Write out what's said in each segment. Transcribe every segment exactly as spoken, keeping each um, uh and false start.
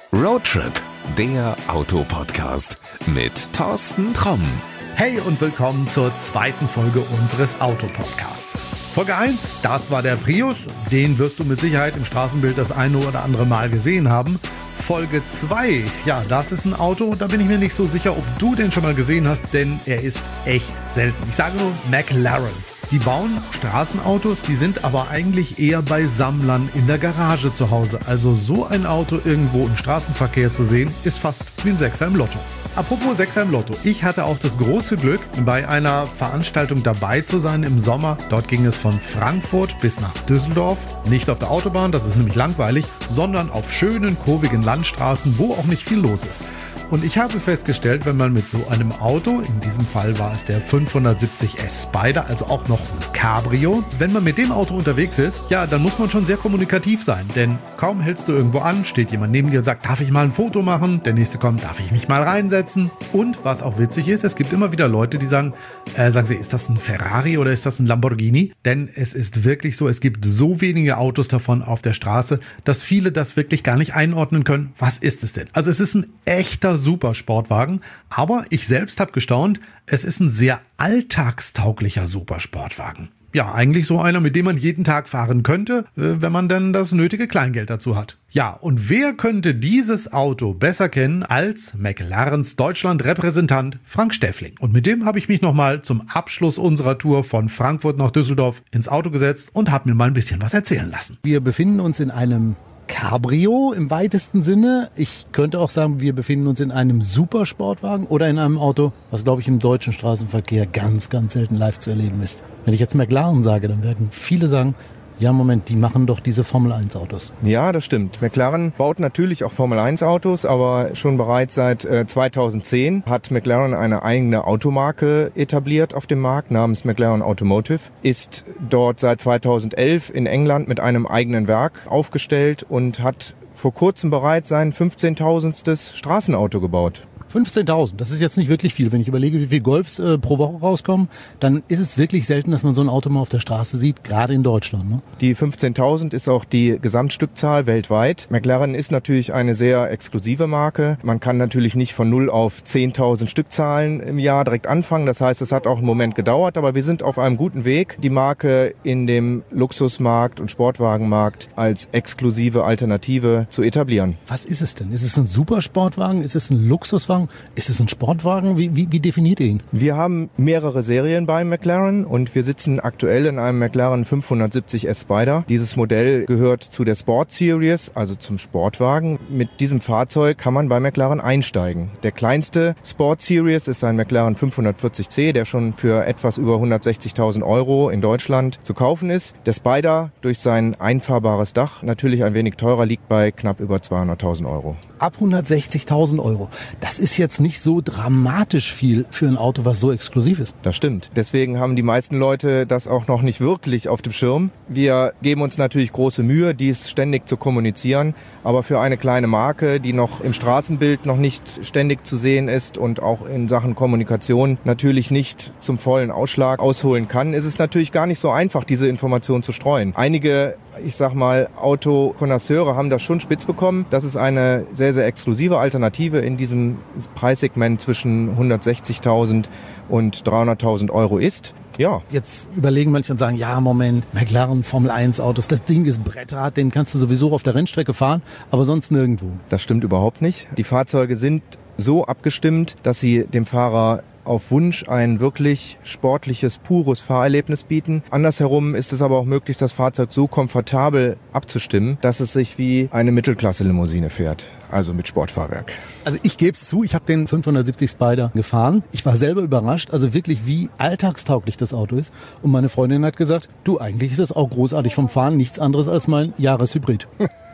Roadtrip, der Autopodcast mit Thorsten Tromm. Hey und willkommen zur zweiten Folge unseres Autopodcasts. Folge eins, das war der Prius. Den wirst du mit Sicherheit im Straßenbild das eine oder andere Mal gesehen haben. Folge zwei, ja, das ist ein Auto, da bin ich mir nicht so sicher, ob du den schon mal gesehen hast, denn er ist echt selten. Ich sage nur McLaren. Die bauen Straßenautos, die sind aber eigentlich eher bei Sammlern in der Garage zu Hause. Also so ein Auto irgendwo im Straßenverkehr zu sehen, ist fast wie ein Sechser im Lotto. Apropos Sechser im Lotto. Ich hatte auch das große Glück, bei einer Veranstaltung dabei zu sein im Sommer. Dort ging es von Frankfurt bis nach Düsseldorf. Nicht auf der Autobahn, das ist nämlich langweilig, sondern auf schönen, kurvigen Landstraßen, wo auch nicht viel los ist. Und ich habe festgestellt, wenn man mit so einem Auto, in diesem Fall war es der fünfhundertsiebzig S Spider, also auch noch ein Cabrio, wenn man mit dem Auto unterwegs ist, ja, dann muss man schon sehr kommunikativ sein. Denn kaum hältst du irgendwo an, steht jemand neben dir und sagt, darf ich mal ein Foto machen? Der nächste kommt, darf ich mich mal reinsetzen? Und was auch witzig ist, es gibt immer wieder Leute, die sagen, äh, sagen sie, ist das ein Ferrari oder ist das ein Lamborghini? Denn es ist wirklich so, es gibt so wenige Autos davon auf der Straße, dass viele das wirklich gar nicht einordnen können. Was ist es denn? Also es ist ein echter super Sportwagen, aber ich selbst habe gestaunt, es ist ein sehr alltagstauglicher Supersportwagen. Ja, eigentlich so einer, mit dem man jeden Tag fahren könnte, wenn man dann das nötige Kleingeld dazu hat. Ja, und wer könnte dieses Auto besser kennen als McLarens Deutschland-Repräsentant Frank Steffling? Und mit dem habe ich mich nochmal zum Abschluss unserer Tour von Frankfurt nach Düsseldorf ins Auto gesetzt und habe mir mal ein bisschen was erzählen lassen. Wir befinden uns in einem Cabrio im weitesten Sinne. Ich könnte auch sagen, wir befinden uns in einem Supersportwagen oder in einem Auto, was, glaube ich, im deutschen Straßenverkehr ganz, ganz selten live zu erleben ist. Wenn ich jetzt McLaren sage, dann werden viele sagen, ja, Moment, die machen doch diese Formel eins Autos. Ja, das stimmt. McLaren baut natürlich auch Formel eins Autos, aber schon bereits seit äh, zweitausendzehn hat McLaren eine eigene Automarke etabliert auf dem Markt namens McLaren Automotive, ist dort seit zweitausendelf in England mit einem eigenen Werk aufgestellt und hat vor kurzem bereits sein fünfzehntausendstes Straßenauto gebaut. fünfzehntausend, das ist jetzt nicht wirklich viel. Wenn ich überlege, wie viele Golfs äh, pro Woche rauskommen, dann ist es wirklich selten, dass man so ein Auto mal auf der Straße sieht, gerade in Deutschland. Ne? Die fünfzehntausend ist auch die Gesamtstückzahl weltweit. McLaren ist natürlich eine sehr exklusive Marke. Man kann natürlich nicht von null auf zehntausend Stückzahlen im Jahr direkt anfangen. Das heißt, es hat auch einen Moment gedauert, aber wir sind auf einem guten Weg, die Marke in dem Luxusmarkt und Sportwagenmarkt als exklusive Alternative zu etablieren. Was ist es denn? Ist es ein Supersportwagen? Ist es ein Luxuswagen? Ist es ein Sportwagen? Wie, wie, wie definiert ihr ihn? Wir haben mehrere Serien bei McLaren und wir sitzen aktuell in einem McLaren fünfhundertsiebzig S Spider. Dieses Modell gehört zu der Sport Series, also zum Sportwagen. Mit diesem Fahrzeug kann man bei McLaren einsteigen. Der kleinste Sport Series ist ein McLaren fünfhundertvierzig C, der schon für etwas über hundertsechzigtausend Euro in Deutschland zu kaufen ist. Der Spider durch sein einfahrbares Dach natürlich ein wenig teurer, liegt bei knapp über zweihunderttausend Euro. Ab hundertsechzigtausend Euro. Das ist jetzt nicht so dramatisch viel für ein Auto, was so exklusiv ist. Das stimmt. Deswegen haben die meisten Leute das auch noch nicht wirklich auf dem Schirm. Wir geben uns natürlich große Mühe, dies ständig zu kommunizieren. Aber für eine kleine Marke, die noch im Straßenbild noch nicht ständig zu sehen ist und auch in Sachen Kommunikation natürlich nicht zum vollen Ausschlag ausholen kann, ist es natürlich gar nicht so einfach, diese Information zu streuen. Einige, ich sag mal, Autokonnoisseure haben das schon spitz bekommen. Das ist eine sehr, sehr exklusive Alternative in diesem Preissegment zwischen hundertsechzigtausend und dreihunderttausend Euro ist. Ja. Jetzt überlegen manche und sagen, ja, Moment, McLaren Formel eins Autos, das Ding ist Brettrad, den kannst du sowieso auf der Rennstrecke fahren, aber sonst nirgendwo. Das stimmt überhaupt nicht. Die Fahrzeuge sind so abgestimmt, dass sie dem Fahrer auf Wunsch ein wirklich sportliches, pures Fahrerlebnis bieten. Andersherum ist es aber auch möglich, das Fahrzeug so komfortabel abzustimmen, dass es sich wie eine Mittelklasse-Limousine fährt. Also mit Sportfahrwerk. Also ich gebe es zu, ich habe den fünfhundertsiebzig Spider gefahren. Ich war selber überrascht, also wirklich wie alltagstauglich das Auto ist. Und meine Freundin hat gesagt, du, eigentlich ist das auch großartig vom Fahren, nichts anderes als mein Jahreshybrid.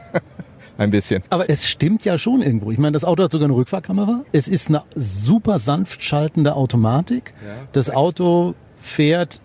Ein bisschen. Aber es stimmt ja schon irgendwo. Ich meine, das Auto hat sogar eine Rückfahrkamera. Es ist eine super sanft schaltende Automatik. Ja. Das Auto fährt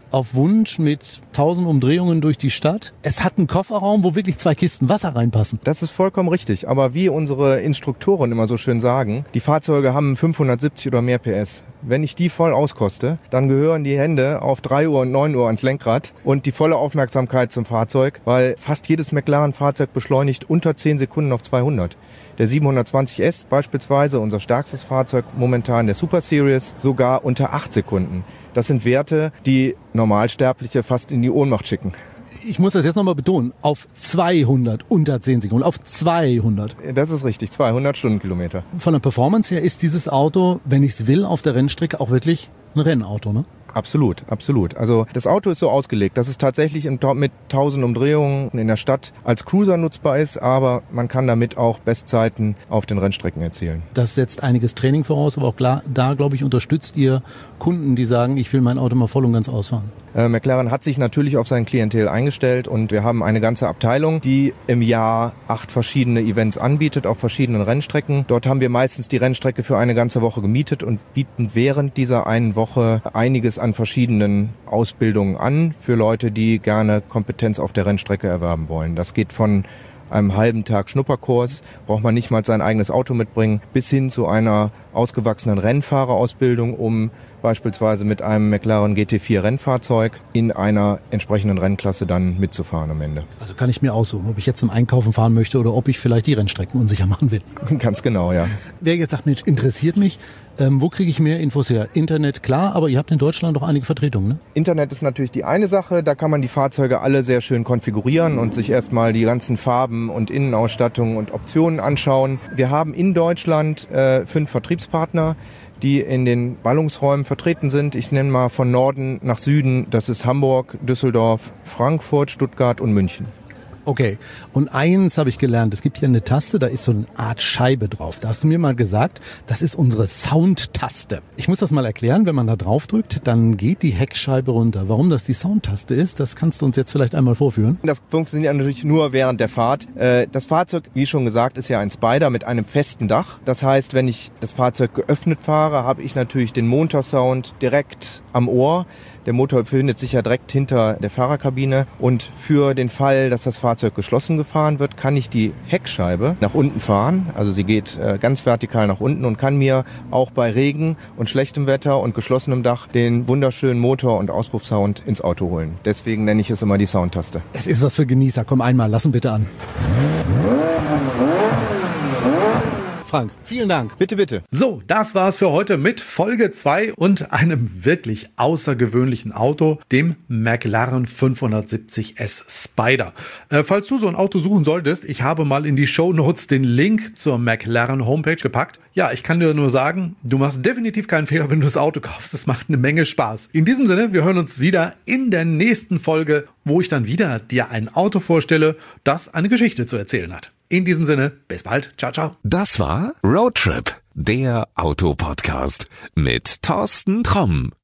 auf Wunsch mit tausend Umdrehungen durch die Stadt. Es hat einen Kofferraum, wo wirklich zwei Kisten Wasser reinpassen. Das ist vollkommen richtig. Aber wie unsere Instruktoren immer so schön sagen, die Fahrzeuge haben fünfhundertsiebzig oder mehr P S. Wenn ich die voll auskoste, dann gehören die Hände auf drei Uhr und neun Uhr ans Lenkrad und die volle Aufmerksamkeit zum Fahrzeug, weil fast jedes McLaren-Fahrzeug beschleunigt unter zehn Sekunden auf zweihundert. Der siebenhundertzwanzig S beispielsweise, unser stärkstes Fahrzeug momentan, der Super Series, sogar unter acht Sekunden. Das sind Werte, die Normalsterbliche fast in die Ohnmacht schicken. Ich muss das jetzt nochmal betonen, auf zweihundert, unter zehn Sekunden, auf zweihundert. Das ist richtig, zweihundert Stundenkilometer. Von der Performance her ist dieses Auto, wenn ich es will, auf der Rennstrecke auch wirklich ein Rennauto, ne? Absolut, absolut. Also das Auto ist so ausgelegt, dass es tatsächlich mit tausend Umdrehungen in der Stadt als Cruiser nutzbar ist, aber man kann damit auch Bestzeiten auf den Rennstrecken erzielen. Das setzt einiges Training voraus, aber auch klar, da, glaube ich, unterstützt ihr Kunden, die sagen, ich will mein Auto mal voll und ganz ausfahren. Äh, McLaren hat sich natürlich auf sein Klientel eingestellt und wir haben eine ganze Abteilung, die im Jahr acht verschiedene Events anbietet auf verschiedenen Rennstrecken. Dort haben wir meistens die Rennstrecke für eine ganze Woche gemietet und bieten während dieser einen Woche einiges an verschiedenen Ausbildungen an für Leute, die gerne Kompetenz auf der Rennstrecke erwerben wollen. Das geht von einem halben Tag Schnupperkurs, braucht man nicht mal sein eigenes Auto mitbringen, bis hin zu einer ausgewachsenen Rennfahrerausbildung, um beispielsweise mit einem McLaren G T vier Rennfahrzeug in einer entsprechenden Rennklasse dann mitzufahren am Ende. Also kann ich mir aussuchen, ob ich jetzt zum Einkaufen fahren möchte oder ob ich vielleicht die Rennstrecken unsicher machen will. Ganz genau, ja. Wer jetzt sagt, Mensch, interessiert mich, ähm, wo kriege ich mehr Infos her? Internet, klar, aber ihr habt in Deutschland doch einige Vertretungen, ne? Internet ist natürlich die eine Sache, da kann man die Fahrzeuge alle sehr schön konfigurieren und sich erstmal die ganzen Farben und Innenausstattungen und Optionen anschauen. Wir haben in Deutschland äh, fünf Vertriebspartner, die in den Ballungsräumen vertreten sind. Ich nenne mal von Norden nach Süden, das ist Hamburg, Düsseldorf, Frankfurt, Stuttgart und München. Okay, und eins habe ich gelernt, es gibt hier eine Taste, da ist so eine Art Scheibe drauf. Da hast du mir mal gesagt, das ist unsere Soundtaste. Ich muss das mal erklären, wenn man da drauf drückt, dann geht die Heckscheibe runter. Warum das die Soundtaste ist, das kannst du uns jetzt vielleicht einmal vorführen. Das funktioniert natürlich nur während der Fahrt. Das Fahrzeug, wie schon gesagt, ist ja ein Spider mit einem festen Dach. Das heißt, wenn ich das Fahrzeug geöffnet fahre, habe ich natürlich den Motorsound direkt am Ohr. Der Motor befindet sich ja direkt hinter der Fahrerkabine und für den Fall, dass das Fahrzeug geschlossen gefahren wird, kann ich die Heckscheibe nach unten fahren. Also sie geht äh, ganz vertikal nach unten und kann mir auch bei Regen und schlechtem Wetter und geschlossenem Dach den wunderschönen Motor- und Auspuffsound ins Auto holen. Deswegen nenne ich es immer die Soundtaste. Es ist was für Genießer. Komm einmal, lass ihn bitte an. Frank, vielen Dank. Bitte, bitte. So, das war's für heute mit Folge zwei und einem wirklich außergewöhnlichen Auto, dem McLaren fünfhundertsiebzig S Spider. Äh, falls du so ein Auto suchen solltest, ich habe mal in die Shownotes den Link zur McLaren Homepage gepackt. Ja, ich kann dir nur sagen, du machst definitiv keinen Fehler, wenn du das Auto kaufst. Es macht eine Menge Spaß. In diesem Sinne, wir hören uns wieder in der nächsten Folge, wo ich dann wieder dir ein Auto vorstelle, das eine Geschichte zu erzählen hat. In diesem Sinne, bis bald. Ciao, ciao. Das war Roadtrip, der Autopodcast mit Thorsten Tromm.